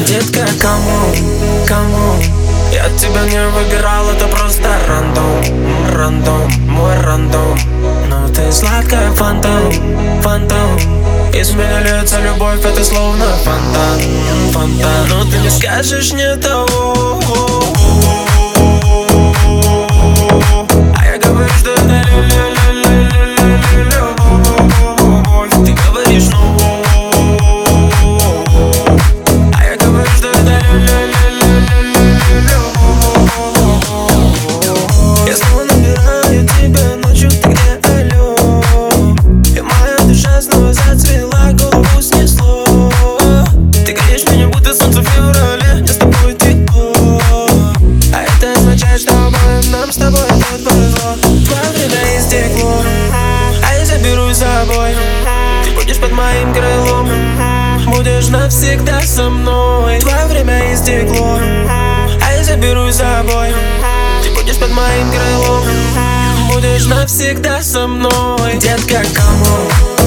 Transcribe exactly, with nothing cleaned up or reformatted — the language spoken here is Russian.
Детка, кому, кому? Я тебя не выбирал, это просто рандом, рандом, мой рандом. Но ты сладкая фантом, фантом. Из меня льется любовь, это словно фонтан, фонтан. Но ты не скажешь не того. А я говорю, что это любовь. Ты говоришь ну. А я говорю, что это любовь. Я снова набираю тебя ночью, ты где, алло? И моя душа снова зацвела, голову снесло. Ты греешь меня, будто солнце в феврале, я с тобой тепло. А это означает, что обоим нам с тобой тут повезло. Твое время истекло, а я заберу с собой. Ты будешь под моим крылом, будешь навсегда со мной. Твое время истекло, а я заберу с собой. Ты будешь под моим крылом, будешь навсегда со мной. Детка, кому?